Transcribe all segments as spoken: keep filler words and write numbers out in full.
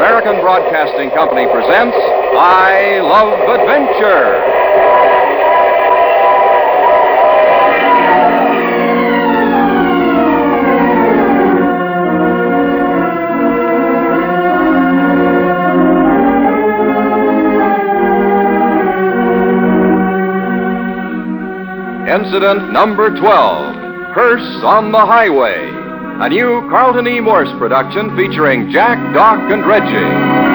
American Broadcasting Company presents I Love Adventure. Incident number twelve, Hearse on the Highway. A new Carlton E. Morse production featuring Jack, Doc, and Reggie.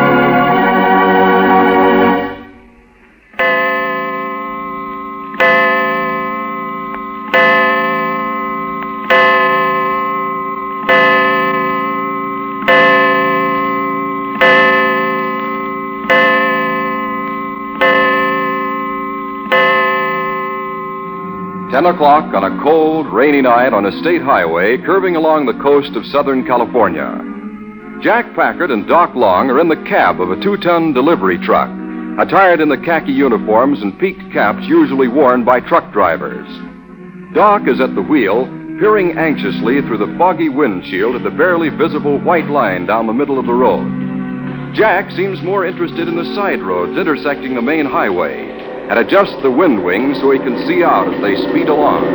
Ten o'clock on a cold, rainy night on a state highway curving along the coast of Southern California. Jack Packard and Doc Long are in the cab of a two-ton delivery truck, attired in the khaki uniforms and peaked caps usually worn by truck drivers. Doc is at the wheel, peering anxiously through the foggy windshield at the barely visible white line down the middle of the road. Jack seems more interested in the side roads intersecting the main highway, and adjusts the wind wings so he can see out as they speed along.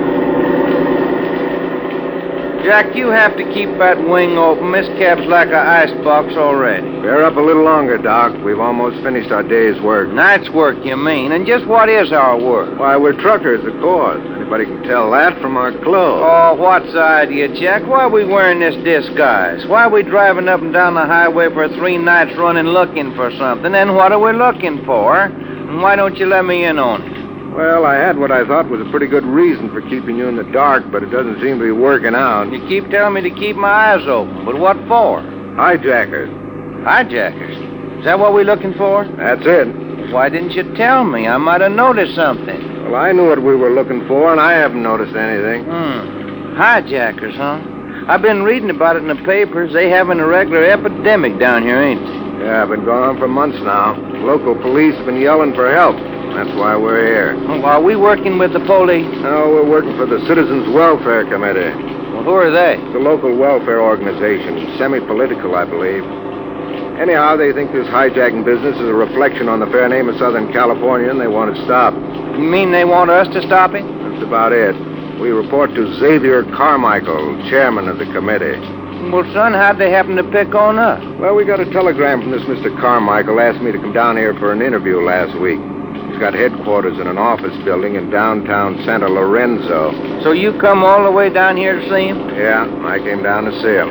Jack, you have to keep that wing open. This cab's like an icebox already. Bear up a little longer, Doc. We've almost finished our day's work. Night's work, you mean? And just what is our work? Why, we're truckers, of course. Anybody can tell that from our clothes. Oh, what's the idea, Jack? Why are we wearing this disguise? Why are we driving up and down the highway for three nights running looking for something? And what are we looking for? And why don't you let me in on it? Well, I had what I thought was a pretty good reason for keeping you in the dark, but it doesn't seem to be working out. You keep telling me to keep my eyes open, but what for? Hijackers. Hijackers? Is that what we're looking for? That's it. Why didn't you tell me? I might have noticed something. Well, I knew what we were looking for, and I haven't noticed anything. Hmm. Hijackers, huh? I've been reading about it in the papers. They having a regular epidemic down here, ain't they? Yeah, I've been going on for months now. Local police have been yelling for help. That's why we're here. Well, are we working with the police? No, we're working for the Citizens Welfare Committee. Well, who are they? It's a local welfare organization, semi-political, I believe. Anyhow, they think this hijacking business is a reflection on the fair name of Southern California, and they want it stopped. You mean they want us to stop it? That's about it. We report to Xavier Carmichael, chairman of the committee. Well, son, how'd they happen to pick on us? Well, we got a telegram from this Mister Carmichael. Asked me to come down here for an interview last week. He's got headquarters in an office building in downtown Santa Lorenzo. So you come all the way down here to see him? Yeah, I came down to see him.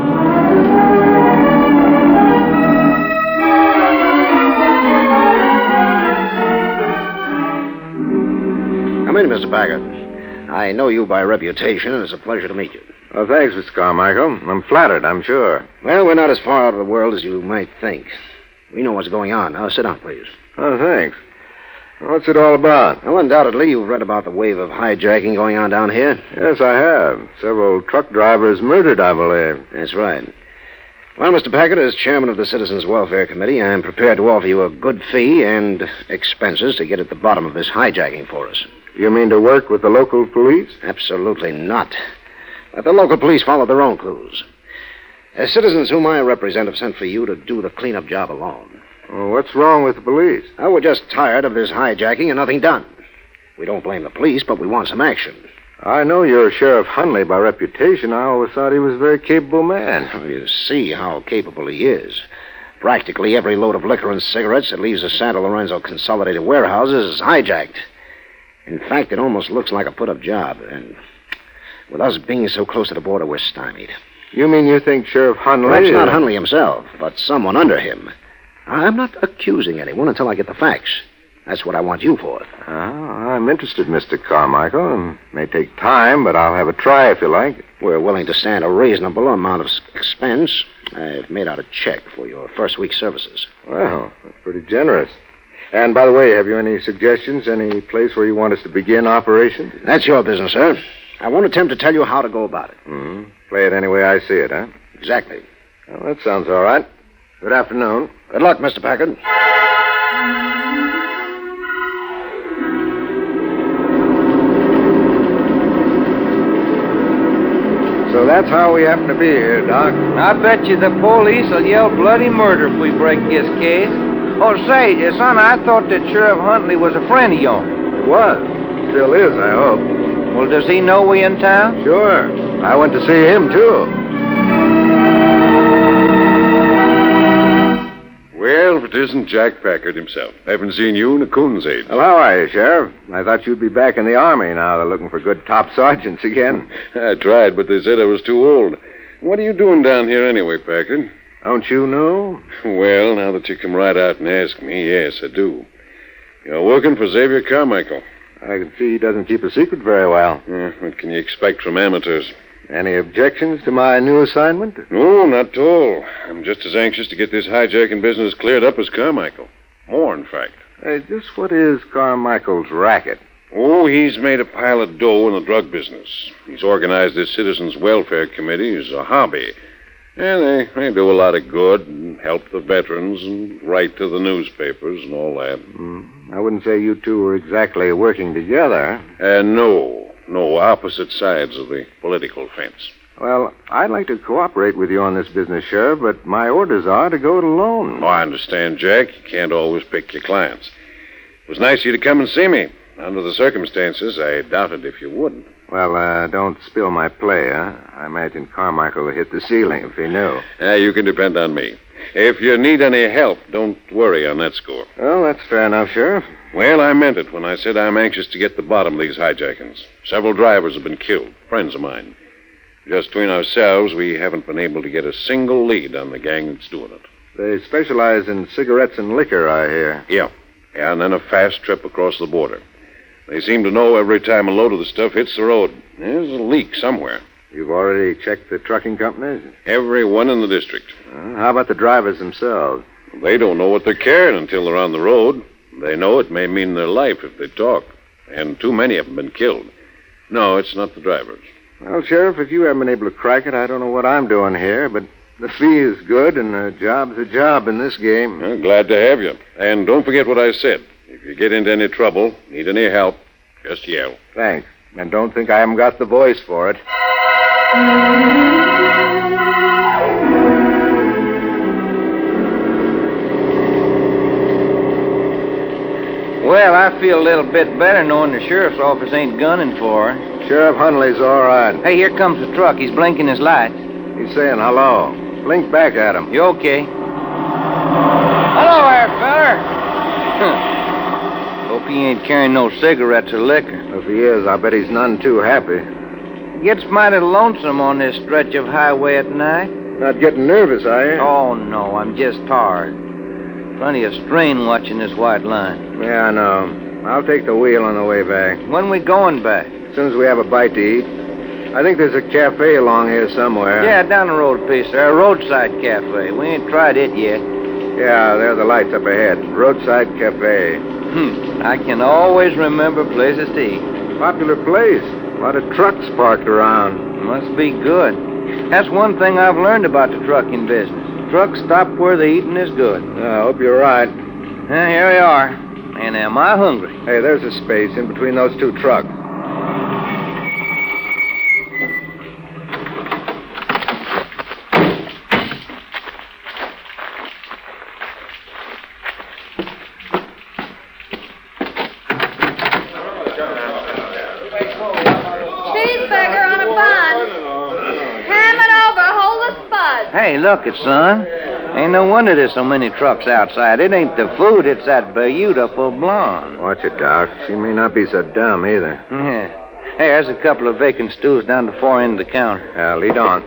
Come in, Mister Packard. I know you by reputation, and it's a pleasure to meet you. Oh, thanks, Mister Carmichael. I'm flattered, I'm sure. Well, we're not as far out of the world as you might think. We know what's going on. Now, sit down, please. Oh, thanks. What's it all about? Well, undoubtedly, you've read about the wave of hijacking going on down here. Yes, I have. Several truck drivers murdered, I believe. That's right. Well, Mister Packard, as chairman of the Citizens Welfare Committee, I'm prepared to offer you a good fee and expenses to get at the bottom of this hijacking for us. You mean to work with the local police? Absolutely not. Let the local police follow their own clues. As citizens whom I represent have sent for you to do the cleanup job alone. Well, what's wrong with the police? Now, we're just tired of this hijacking and nothing done. We don't blame the police, but we want some action. I know you're Sheriff Hunley by reputation. I always thought he was a very capable man. Well, you see how capable he is. Practically every load of liquor and cigarettes that leaves the Santa Lorenzo Consolidated Warehouses is hijacked. In fact, it almost looks like a put-up job, and with us being so close to the border, we're stymied. You mean you think Sheriff Hunley... Perhaps not Hunley himself, but someone under him. I'm not accusing anyone until I get the facts. That's what I want you for. Oh, I'm interested, Mister Carmichael. It may take time, but I'll have a try if you like. We're willing to stand a reasonable amount of expense. I've made out a check for your first week's services. Well, that's pretty generous. And, by the way, have you any suggestions, any place where you want us to begin operations? That's your business, sir. I won't attempt to tell you how to go about it. Mm-hmm. Play it any way I see it, huh? Exactly. Well, that sounds all right. Good afternoon. Good luck, Mister Packard. So So that's how we happen to be here, Doc. I bet you the police will yell bloody murder if we break this case. Oh, say, son, I thought that Sheriff Huntley was a friend of yours. Was. Still is, I hope. Well, does he know we in town? Sure. I went to see him, too. Well, if it isn't Jack Packard himself. Haven't seen you in a coon's age. Well, how are you, Sheriff? I thought you'd be back in the Army now. They're looking for good top sergeants again. I tried, but they said I was too old. What are you doing down here anyway, Packard? Don't you know? Well, now that you come right out and ask me, yes, I do. You're working for Xavier Carmichael. I can see he doesn't keep a secret very well. Uh, what can you expect from amateurs? Any objections to my new assignment? No, not at all. I'm just as anxious to get this hijacking business cleared up as Carmichael. More, in fact. Hey, just what is Carmichael's racket? Oh, he's made a pile of dough in the drug business. He's organized this Citizens Welfare Committee as a hobby. And they, they do a lot of good and help the veterans and write to the newspapers and all that. Mm, I wouldn't say you two were exactly working together. Uh, no. No, opposite sides of the political fence. Well, I'd like to cooperate with you on this business, Sheriff, but my orders are to go it alone. Oh, I understand, Jack. You can't always pick your clients. It was nice of you to come and see me. Under the circumstances, I doubted if you would. Well, uh, don't spill my play, huh? I imagine Carmichael would hit the ceiling if he knew. Uh, you can depend on me. If you need any help, don't worry on that score. Well, that's fair enough, Sheriff. Well, I meant it when I said I'm anxious to get to the bottom of these hijackings. Several drivers have been killed, friends of mine. Just between ourselves, we haven't been able to get a single lead on the gang that's doing it. They specialize in cigarettes and liquor, I hear. Yeah. Yeah, and then a fast trip across the border. They seem to know every time a load of the stuff hits the road. There's a leak somewhere. You've already checked the trucking companies? Every one in the district. Uh, how about the drivers themselves? They don't know what they're carrying until they're on the road. They know it may mean their life if they talk. And too many of them been killed. No, it's not the drivers. Well, Sheriff, if you haven't been able to crack it, I don't know what I'm doing here, but the fee is good, and a job's a job in this game. Well, glad to have you. And don't forget what I said. If you get into any trouble, need any help, just yell. Thanks. And don't think I haven't got the voice for it. Well, I feel a little bit better knowing the sheriff's office ain't gunning for her. Sheriff Huntley's all right. Hey, here comes the truck. He's blinking his lights. He's saying hello. Blink back at him. You okay? Hello there, feller. Huh. Hope he ain't carrying no cigarettes or liquor. If he is, I bet he's none too happy. Gets mighty lonesome on this stretch of highway at night. Not getting nervous, are you? Oh, no, I'm just tired. Plenty of strain watching this white line. Yeah, I know. I'll take the wheel on the way back. When we going back? As soon as we have a bite to eat. I think there's a cafe along here somewhere. Yeah, down the road a piece there. A roadside cafe. We ain't tried it yet. Yeah, there are the lights up ahead. Roadside cafe. Hmm. I can always remember places to eat. Popular place. A lot of trucks parked around. Must be good. That's one thing I've learned about the trucking business. Trucks stop where the eating is good. I hope you're right. Uh, here we are. And am I hungry? Hey, there's a space in between those two trucks. Hey, look it, son. Ain't no wonder there's so many trucks outside. It ain't the food, it's that beautiful blonde. Watch it, Doc. She may not be so dumb either. Yeah. Hey, there's a couple of vacant stools down the far end of the counter. Yeah, lead on.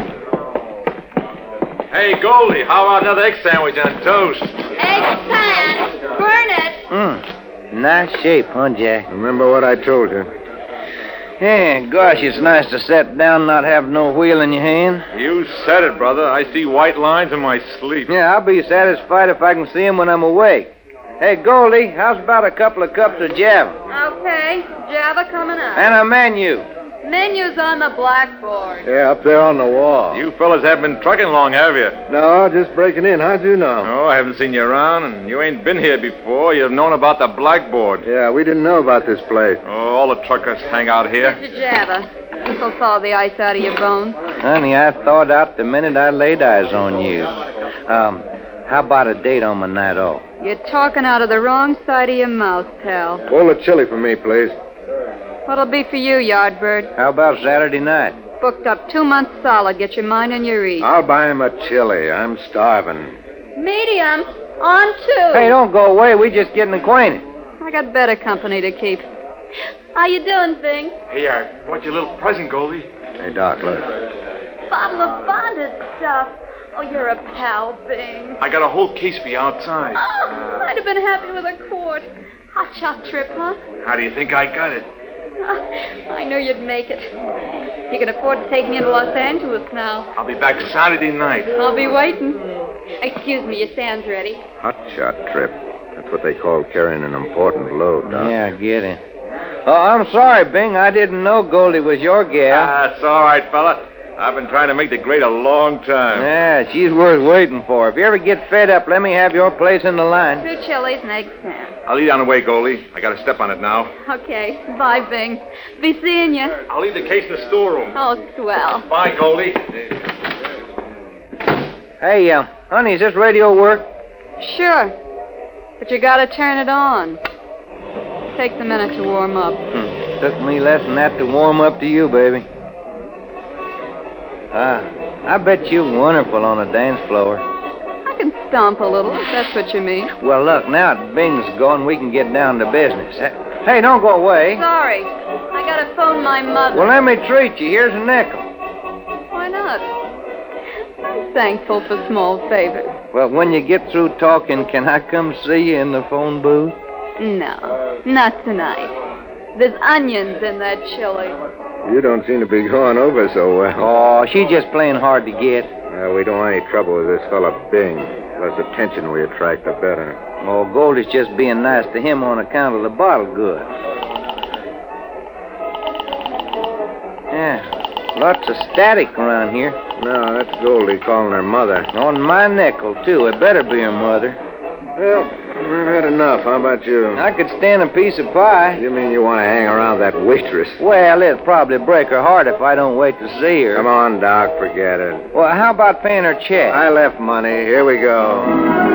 Hey, Goldie, how about another egg sandwich and toast? Egg pan. Burn it. Hmm. Nice shape, huh, Jack? Remember what I told you. Yeah, gosh, it's nice to sit down and not have no wheel in your hand. You said it, brother. I see white lines in my sleep. Yeah, I'll be satisfied if I can see 'em when I'm awake. Hey, Goldie, how's about a couple of cups of Java? Okay, Java coming up. And a menu. Menu's on the blackboard. Yeah, up there on the wall. You fellas haven't been trucking long, have you? No, just breaking in. How'd you know? Oh, I haven't seen you around, and you ain't been here before. You've known about the blackboard. Yeah, we didn't know about this place. Oh, all the truckers hang out here. Get your Java. This'll thaw the ice out of your bones. Honey, I thawed out the minute I laid eyes on you. Um, how about a date on my night off? You're talking out of the wrong side of your mouth, pal. Pull the chili for me, please. What'll be for you, Yardbird? How about Saturday night? Booked up two months solid. Get your mind on your eat. I'll buy him a chili. I'm starving. Medium. On two. Hey, don't go away. We're just getting acquainted. I got better company to keep. How you doing, Bing? Hey, I brought you a little present, Goldie. Hey, Doc, look. Bottle of bonded stuff. Oh, you're a pal, Bing. I got a whole case for you outside. Oh, I'd have been happy with a quart. Hot shot trip, huh? How do you think I got it? I knew you'd make it. You can afford to take me into Los Angeles now. I'll be back Saturday night. I'll be waiting. Excuse me, your sand's ready. Hot shot trip. That's what they call carrying an important load, Doc. Yeah, I get it. Oh, I'm sorry, Bing. I didn't know Goldie was your gal. Ah, it's all right, fella. I've been trying to make the grade a long time. Yeah, she's worth waiting for. If you ever get fed up, let me have your place in the line. Two chilies and egg Sam. I'll leave you on the way, Goldie. I got to step on it now. Okay. Bye, Bing. Be seeing you. I'll leave the case in the storeroom. Oh, swell. Bye, Goldie. Hey, uh, honey, does this radio work? Sure. But you gotta turn it on. Takes a minute to warm up. Hmm. Took me less than that to warm up to you, baby. Ah, I bet you're wonderful on a dance floor. I can stomp a little, if that's what you mean. Well, look, now that Bing's gone, we can get down to business. Hey, don't go away. Sorry. I gotta phone my mother. Well, let me treat you. Here's a nickel. Why not? I'm thankful for small favors. Well, when you get through talking, can I come see you in the phone booth? No, not tonight. There's onions in that chili. You don't seem to be going over so well. Oh, she's just playing hard to get. Uh, we don't want any trouble with this fella Bing. The less attention we attract, the better. Oh, Goldie's just being nice to him on account of the bottle goods. Yeah, lots of static around here. No, that's Goldie calling her mother. On my nickel, too. It better be her mother. Well, we've had enough. How about you? I could stand a piece of pie. You mean you want to hang around that waitress? Well, it'll probably break her heart if I don't wait to see her. Come on, Doc, forget it. Well, how about paying her check? I left money. Here we go.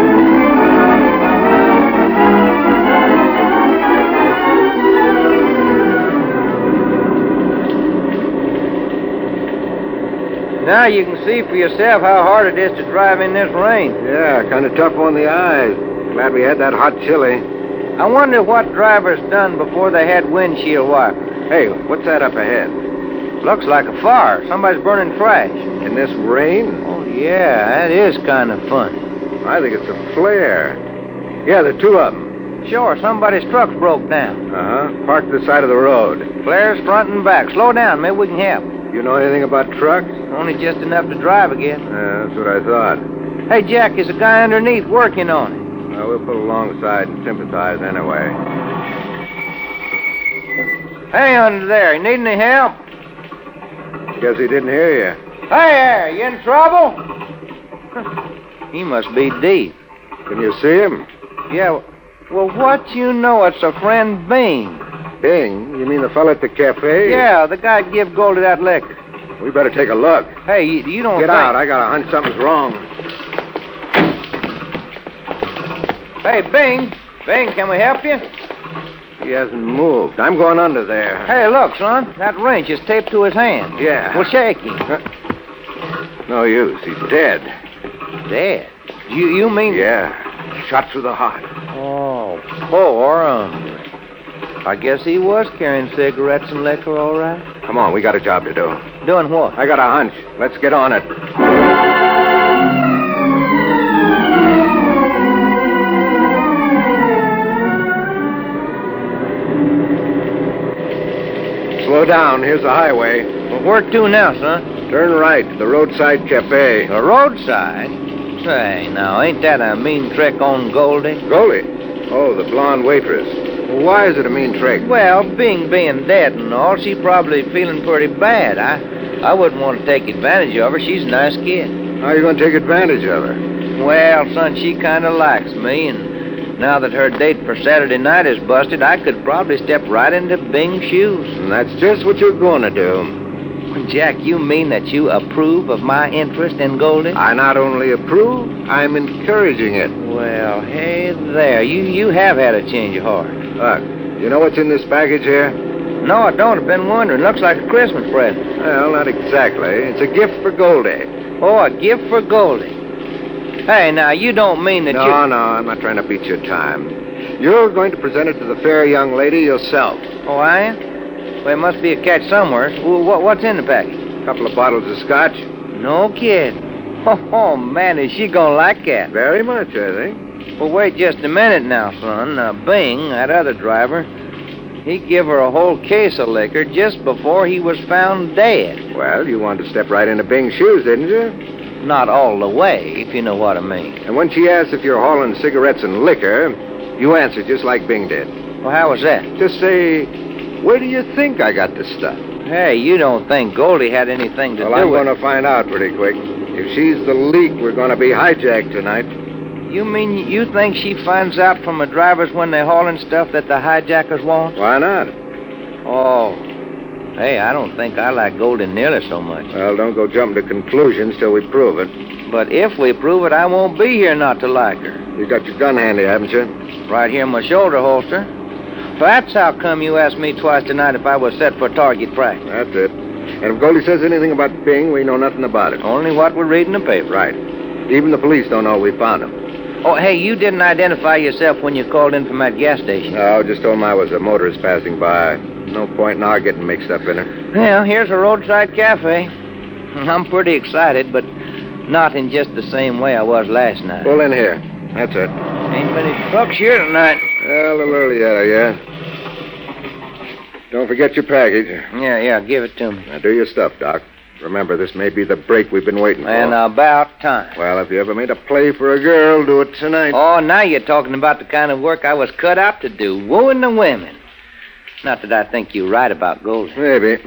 Now you can see for yourself how hard it is to drive in this rain. Yeah, kind of tough on the eyes. Glad we had that hot chili. I wonder what drivers done before they had windshield wipers. Hey, what's that up ahead? Looks like a fire. Somebody's burning trash. In this rain? Oh, yeah, that is kind of funny. I think it's a flare. Yeah, there are two of them. Sure, somebody's truck's broke down. Uh-huh. Parked to the side of the road. Flares front and back. Slow down. Maybe we can help. You know anything about trucks? Only just enough to drive again. Yeah, that's what I thought. Hey, Jack, there's a guy underneath working on it. Well, we'll put alongside and sympathize anyway. Hey, under there, you need any help? Guess he didn't hear you. Hey there, you in trouble? He must be deep. Can you see him? Yeah, well, what you know? It's a friend Bing. Bing? You mean the fella at the cafe? Yeah, the guy give Goldie that liquor. We better take a look. Hey, you, you don't Get think... out. I got a hunch something's wrong. Hey, Bing. Bing, can we help you? He hasn't moved. I'm going under there. Hey, look, son. That wrench is taped to his hand. Yeah. Well, shake him. No use. He's dead. Dead? You, you mean... Yeah. Shot through the heart. Oh, poor hombre. I guess he was carrying cigarettes and liquor, all right. Come on, we got a job to do. Doing what? I got a hunch. Let's get on it. Slow down. Here's the highway. Well, where to now, son? Turn right to the roadside cafe. The roadside? Say, now, ain't that a mean trick on Goldie? Goldie? Oh, the blonde waitress. Well, why is it a mean trick? Well, Bing being dead and all, she's probably feeling pretty bad. I I wouldn't want to take advantage of her. She's a nice kid. How are you going to take advantage of her? Well, son, she kind of likes me, and now that her date for Saturday night is busted, I could probably step right into Bing's shoes. And that's just what you're going to do. Jack, you mean that you approve of my interest in Goldie? I not only approve, I'm encouraging it. Well, hey there. You you have had a change of heart. Look, you know what's in this package here? No, I don't. I've been wondering. Looks like a Christmas present. Well, not exactly. It's a gift for Goldie. Oh, a gift for Goldie. Hey, now, you don't mean that no, you... No, no, I'm not trying to beat your time. You're going to present it to the fair young lady yourself. Oh, I am? Well, there must be a catch somewhere. Well, what, what's in the package? A couple of bottles of scotch. No kidding. Oh, oh, man, is she going to like that? Very much, I think. Well, wait just a minute now, son. Uh, Bing, that other driver, he give her a whole case of liquor just before he was found dead. Well, you wanted to step right into Bing's shoes, didn't you? Not all the way, if you know what I mean. And when she asked if you're hauling cigarettes and liquor, you answered just like Bing did. Well, how was that? Just say, where do you think I got this stuff? Hey, you don't think Goldie had anything to well, do I'm with it? Well, I'm going to find out pretty quick. If she's the leak, we're going to be hijacked tonight. You mean you think she finds out from the drivers when they're hauling stuff that the hijackers want? Why not? Oh, hey, I don't think I like Goldie nearly so much. Well, don't go jumping to conclusions till we prove it. But if we prove it, I won't be here not to like her. You got your gun handy, haven't you? Right here in my shoulder holster. That's how come you asked me twice tonight if I was set for target practice. That's it. And if Goldie says anything about Bing, we know nothing about it. Only what we read in the paper. Right. Even the police don't know we found him. Oh, hey, you didn't identify yourself when you called in from that gas station. No, just told him I was a motorist passing by. No point in our getting mixed up in it. Well, here's a roadside cafe. I'm pretty excited, but not in just the same way I was last night. Pull in here. That's it. Ain't many trucks here tonight. Well, a little early yet, yeah. Don't forget your package. Yeah, yeah, give it to me. Now do your stuff, Doc. Remember, this may be the break we've been waiting for. And about time. Well, if you ever made a play for a girl, do it tonight. Oh, now you're talking about the kind of work I was cut out to do, wooing the women. Not that I think you're right about Goldie. Maybe.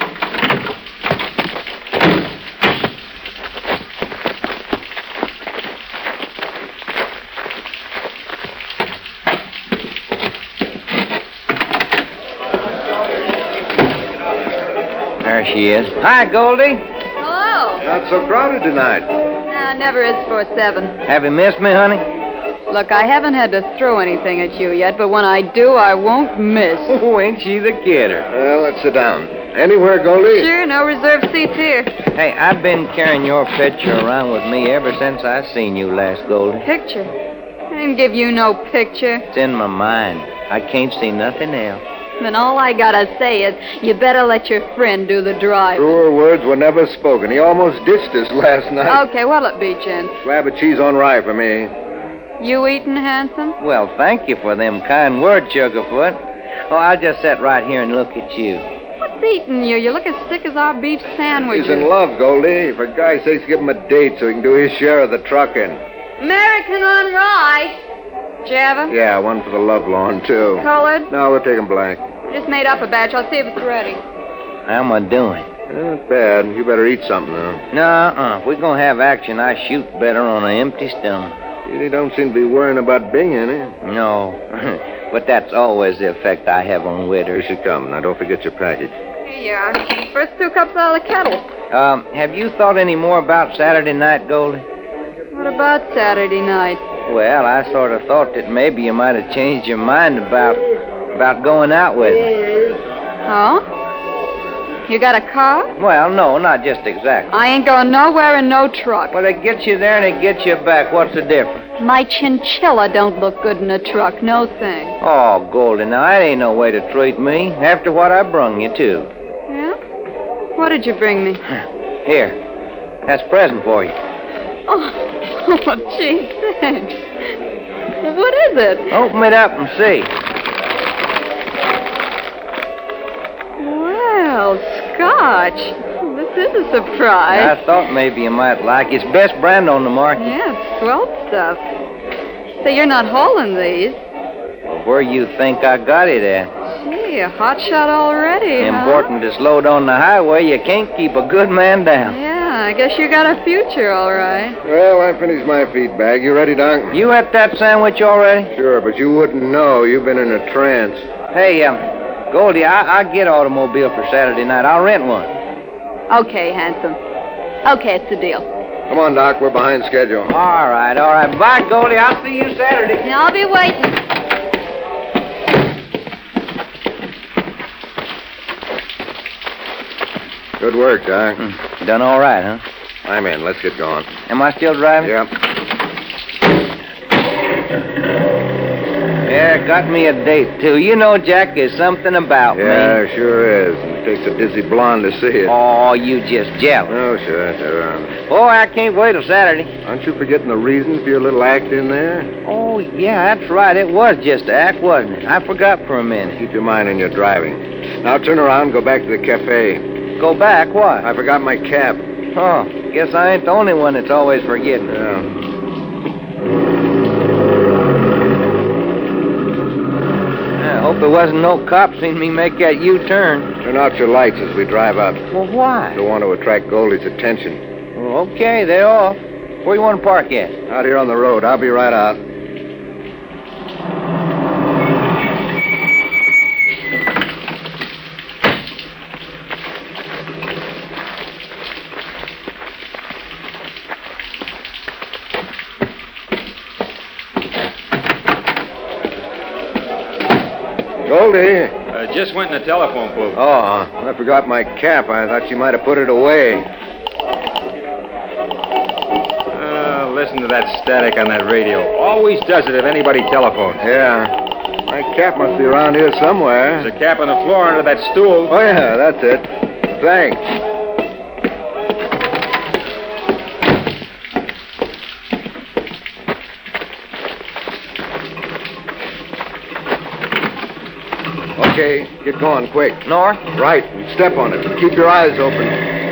There she is. Hi, Goldie. Hello. Not so crowded tonight. Nah, never is for seven. Have you missed me, honey? Look, I haven't had to throw anything at you yet, but when I do, I won't miss. Oh, ain't she the kidder? Well, let's sit down. Anywhere, Goldie? Sure, no reserved seats here. Hey, I've been carrying your picture around with me ever since I seen you last, Goldie. Picture? I didn't give you no picture. It's in my mind. I can't see nothing else. Then all I gotta say is, you better let your friend do the driving. Truer words were never spoken. He almost ditched us last night. Okay, what'll it be, gents? Slab of cheese on rye for me. You eating, handsome? Well, thank you for them kind words, Sugarfoot. Oh, I'll just sit right here and look at you. What's eating you? You look as thick as our beef sandwiches. He's in love, Goldie. For God's sakes, give him a date so he can do his share of the trucking. American on rye. Java? Yeah, one for the love lawn, too. Colored? No, we'll take him black. Just made up a batch. I'll see if it's ready. How am I doing? Not bad. You better eat something, though. No-uh. If we're going to have action, I shoot better on an empty stomach. You don't seem to be worrying about Bing, any. No. But that's always the effect I have on Here widders. she comes. Now, don't forget your package. Here you are. First two cups out of the kettle. Um, have you thought any more about Saturday night, Goldie? What about Saturday night? Well, I sort of thought that maybe you might have changed your mind about about going out with me. Oh? You got a car? Well, no, not just exactly. I ain't going nowhere in no truck. Well, it gets you there and it gets you back. What's the difference? My chinchilla don't look good in a truck. No thing. Oh, Goldie, now that ain't no way to treat me. After what I brung you, too. Yeah? What did you bring me? Here. That's a present for you. Oh, oh gee, thanks. What is it? Open it up and see. Well, scotch. This is a surprise. I thought maybe you might like it. It's best brand on the market. Yeah, it's swell stuff. So you're not hauling these? Well, where you think I got it at? Gee, a hot shot already, huh? Important to slow down the highway. You can't keep a good man down. Yeah, I guess you got a future, all right. Well, I finished my feed bag. You ready, Doc? You had that sandwich already? Sure, but you wouldn't know. You've been in a trance. Hey, um, Goldie, I, I'll get an automobile for Saturday night. I'll rent one. Okay, handsome. Okay, it's a deal. Come on, Doc. We're behind schedule. All right, all right. Bye, Goldie. I'll see you Saturday. And I'll be waiting. Good work, Doc. Hmm. Done all right, huh? I'm in. Let's get going. Am I still driving? Yep. Yeah, got me a date, too. You know, Jack, there's something about Yeah, me. sure is. And it takes a dizzy blonde to see it. Oh, you just jealous. Oh, sure. They're on. Oh, I can't wait till Saturday. Aren't you forgetting the reason for your little act in there? Oh, yeah, that's right. It was just an act, wasn't it? I forgot for a minute. Keep your mind on your driving. Now turn around and go back to the cafe. Go back, what? I forgot my cap. Oh, guess I ain't the only one that's always forgetting. Yeah. I hope there wasn't no cop seen me make that U-turn. Turn out your lights as we drive up. Well, why? Don't want to attract Goldie's attention. Well, okay, they're off. Where you want to park at? Out here on the road. I'll be right out. Goldie. I just went in the telephone booth. Oh, I forgot my cap. I thought you might have put it away. Uh, listen to that static on that radio. Always does it if anybody telephones. Yeah. My cap must be around here somewhere. There's a cap on the floor under that stool. Oh, yeah, that's it. Thanks. Okay, get going quick. North? Right, and step on it. Keep your eyes open.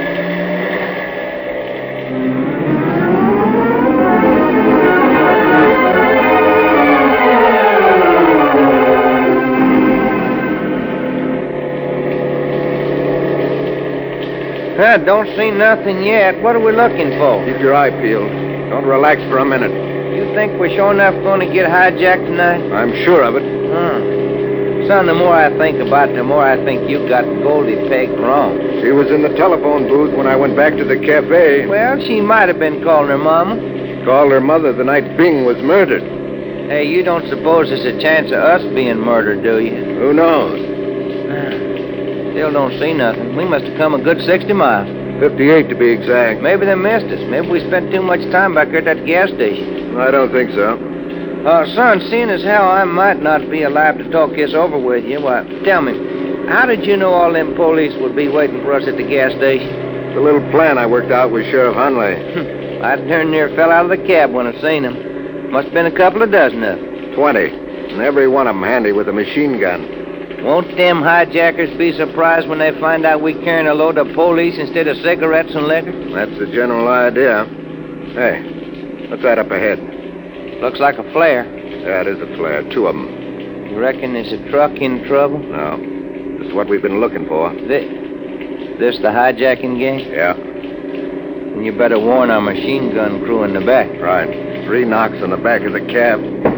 I don't see nothing yet. What are we looking for? Keep your eye peeled. Don't relax for a minute. You think we're sure enough going to get hijacked tonight? I'm sure of it. Hmm. Son, the more I think about it, the more I think you got Goldie pegged wrong. She was in the telephone booth when I went back to the cafe. Well, she might have been calling her mama. She called her mother the night Bing was murdered. Hey, you don't suppose there's a chance of us being murdered, do you? Who knows? Still don't see nothing. We must have come a good sixty miles. fifty-eight to be exact. Maybe they missed us. Maybe we spent too much time back there at that gas station. I don't think so. Uh, son, seeing as how I might not be alive to talk this over with you, why, tell me, how did you know all them police would be waiting for us at the gas station? The little plan I worked out with Sheriff Hunley. I darn near fell out of the cab when I seen him. Must have been a couple of dozen of them. Twenty. And every one of them handy with a machine gun. Won't them hijackers be surprised when they find out we carrying a load of police instead of cigarettes and liquor? That's the general idea. Hey, what's that up ahead? Looks like a flare. Yeah, it is a flare. Two of them. You reckon there's a truck in trouble? No. This is what we've been looking for. This, this the hijacking gang? Yeah. And you better warn our machine gun crew in the back. Right. Three knocks on the back of the cab.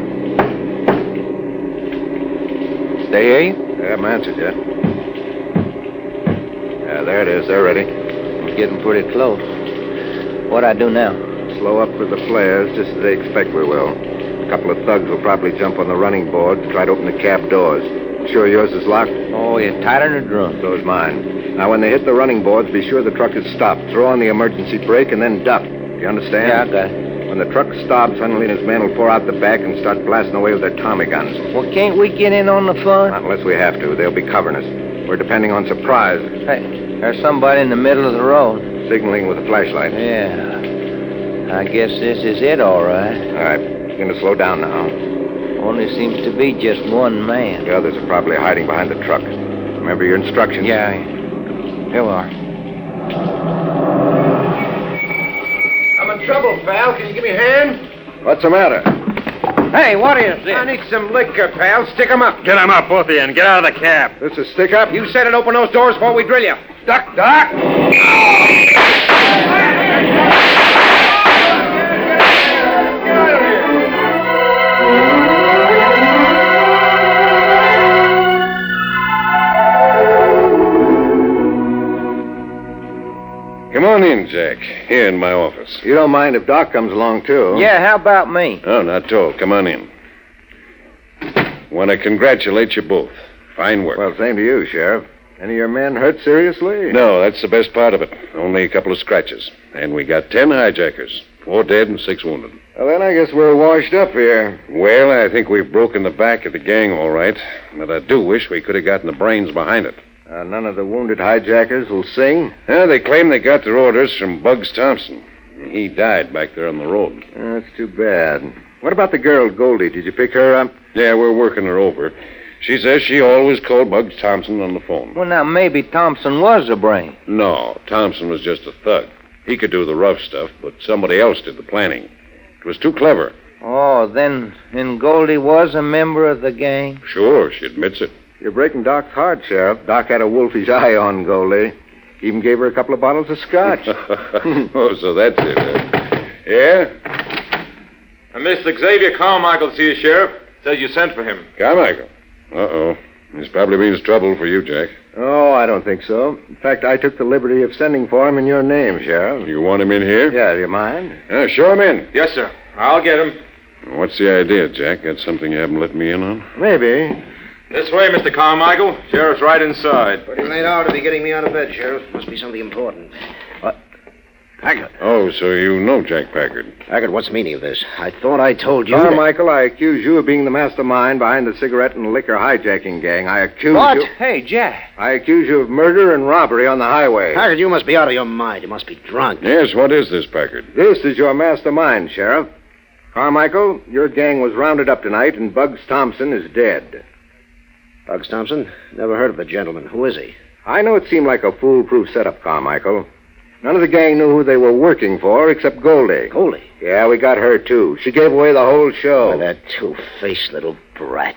They hear you? They haven't answered yet. Yeah, there it is. They're ready. We're getting pretty close. What I do now? Slow up with the flares, just as they expect we will. A couple of thugs will probably jump on the running boards to try to open the cab doors. Sure yours is locked? Oh, you're tighter than a drum. So is mine. Now, when they hit the running boards, be sure the truck is stopped. Throw on the emergency brake and then duck. You understand? Yeah, I got it. When the truck stops, Hunley and his men will pour out the back and start blasting away with their Tommy guns. Well, can't we get in on the fun? Not unless we have to. They'll be covering us. We're depending on surprise. Hey, there's somebody in the middle of the road. Signaling with a flashlight. Yeah. I guess this is it, all right. All right. You're going to slow down now. Only seems to be just one man. The others are probably hiding behind the truck. Remember your instructions? Yeah. Here we are. I'm in trouble, pal. Can you give me a hand? What's the matter? Hey, what is this? I need some liquor, pal. Stick 'em up. Get him up, both of you, and get out of the cab. This is stick up? You said it. Open those doors before we drill you. Duck, duck! Come on in, Jack. Here in my office. You don't mind if Doc comes along, too? Yeah, how about me? Oh, not at all. Come on in. Want to congratulate you both. Fine work. Well, same to you, Sheriff. Any of your men hurt seriously? No, that's the best part of it. Only a couple of scratches. And we got ten hijackers. Four dead and six wounded. Well, then I guess we're washed up here. Well, I think we've broken the back of the gang all right. But I do wish we could have gotten the brains behind it. Uh, none of the wounded hijackers will sing? Yeah, they claim they got their orders from Bugs Thompson. He died back there on the road. Uh, that's too bad. What about the girl, Goldie? Did you pick her up? Yeah, we're working her over. She says she always called Bugs Thompson on the phone. Well, now, maybe Thompson was a brain. No, Thompson was just a thug. He could do the rough stuff, but somebody else did the planning. It was too clever. Oh, then, then Goldie was a member of the gang? Sure, she admits it. You're breaking Doc's heart, Sheriff. Doc had a wolfish eye on Goldie. Even gave her a couple of bottles of scotch. Oh, so that's it, huh? Yeah? Uh, Mister Xavier Carmichael to see you, Sheriff. Says you sent for him. Carmichael? Uh-oh. This probably means trouble for you, Jack. Oh, I don't think so. In fact, I took the liberty of sending for him in your name, Sheriff. You want him in here? Yeah, do you mind? Yeah, show him in. Yes, sir. I'll get him. What's the idea, Jack? Got something you haven't let me in on? Maybe. This way, Mister Carmichael. Sheriff's right inside. Pretty late hour to be getting me out of bed, Sheriff. Must be something important. What? Packard. Oh, so you know Jack Packard. Packard, what's the meaning of this? I thought I told you... Carmichael, I accuse you of being the mastermind behind the cigarette and liquor hijacking gang. I accuse What? you... Hey, Jack. I accuse you of murder and robbery on the highway. Packard, you must be out of your mind. You must be drunk. Yes, what is this, Packard? This is your mastermind, Sheriff. Carmichael, your gang was rounded up tonight, and Bugs Thompson is dead. Bugs Thompson? Never heard of the gentleman. Who is he? I know it seemed like a foolproof setup, Carmichael. None of the gang knew who they were working for except Goldie. Goldie? Yeah, we got her, too. She gave away the whole show. Oh, that two-faced little brat.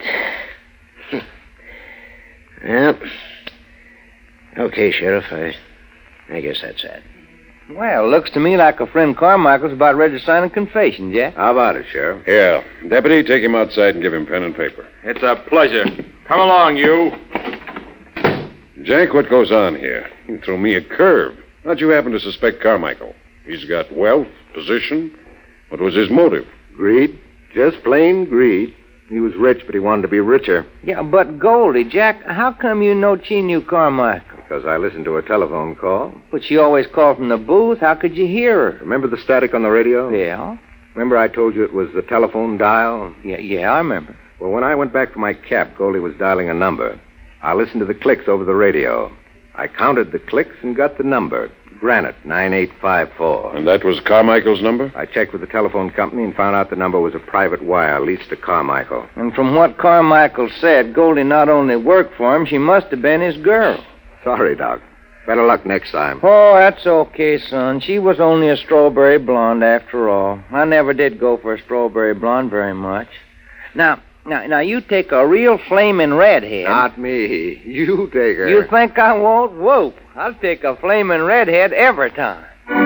Yep. Okay, Sheriff. I, I guess that's that. Well, looks to me like a friend Carmichael's about ready to sign a confession, Jack. How about it, Sheriff? Yeah. Deputy, take him outside and give him pen and paper. It's a pleasure. Come along, you. Jack, what goes on here? You threw me a curve. How'd you happen to suspect Carmichael? He's got wealth, position. What was his motive? Greed. Just plain greed. He was rich, but he wanted to be richer. Yeah, but Goldie, Jack, how come you know she knew Carmichael? Because I listened to a telephone call. But she always called from the booth. How could you hear her? Remember the static on the radio? Yeah. Remember I told you it was the telephone dial? Yeah, yeah, I remember. Well, when I went back for my cap, Goldie was dialing a number. I listened to the clicks over the radio. I counted the clicks and got the number. Granite, nine eight five four. And that was Carmichael's number? I checked with the telephone company and found out the number was a private wire leased to Carmichael. And from what Carmichael said, Goldie not only worked for him, she must have been his girl. Sorry, Doc. Better luck next time. Oh, that's okay, son. She was only a strawberry blonde after all. I never did go for a strawberry blonde very much. Now, now, now, you take a real flaming redhead. Not me. You take her. You think I won't? Whoop. I'll take a flaming redhead every time.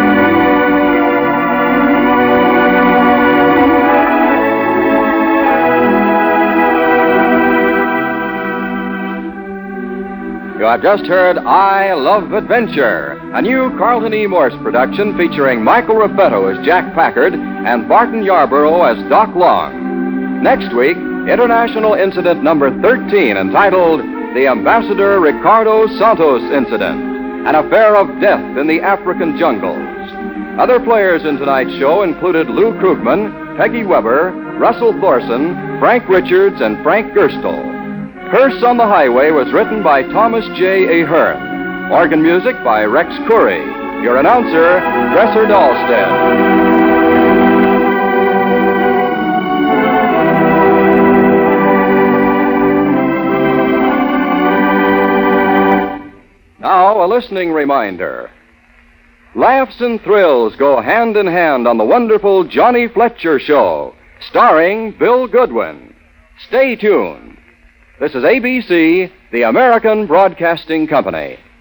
You have just heard I Love Adventure, a new Carlton E. Morse production featuring Michael Raffetto as Jack Packard and Barton Yarborough as Doc Long. Next week, International Incident Number thirteen, entitled The Ambassador Ricardo Santos Incident, an affair of death in the African jungles. Other players in tonight's show included Lou Krugman, Peggy Weber, Russell Thorson, Frank Richards, and Frank Gerstle. Curse on the Highway was written by Thomas J. Ahern. Organ music by Rex Curry. Your announcer, Dresser Dahlstead. Now, a listening reminder. Laughs and thrills go hand in hand on the wonderful Johnny Fletcher Show, starring Bill Goodwin. Stay tuned. This is A B C, the American Broadcasting Company.